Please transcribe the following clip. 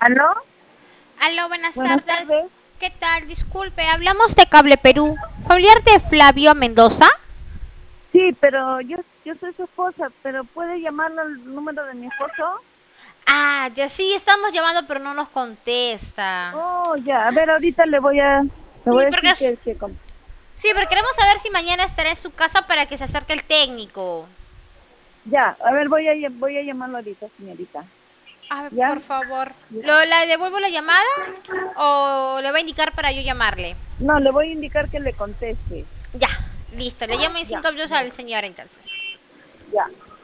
¿Aló? Aló, buenas Buenas tardes. tardes. ¿Qué tal? Disculpe, hablamos de Cable Perú. ¿Familiar de Flavio Mendoza? Sí, pero yo soy su esposa, pero ¿puede llamarlo al número de mi esposo? Ah, ya sí, estamos llamando, pero no nos contesta. Oh, ya, a ver, ahorita le voy Sí, a porque decir es... que Sí, pero queremos saber si mañana estará en su casa para que se acerque el técnico. ya, a ver, voy a llamarlo ahorita, señorita. A ver, ¿Ya? por favor. Ya. ¿Le devuelvo la llamada o le va a indicar para yo llamarle? No, le voy a indicar que le conteste. Ya, listo. Le llamo en Ya, 5 minutos ya, al señor entonces. ya.